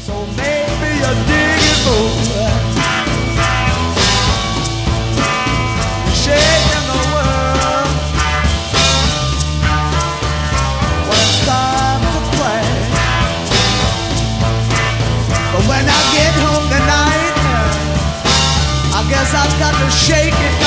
So maybe you dig it, fool. Shaking the world when it's time to play. But when I get home tonight, I guess I've got to shake it.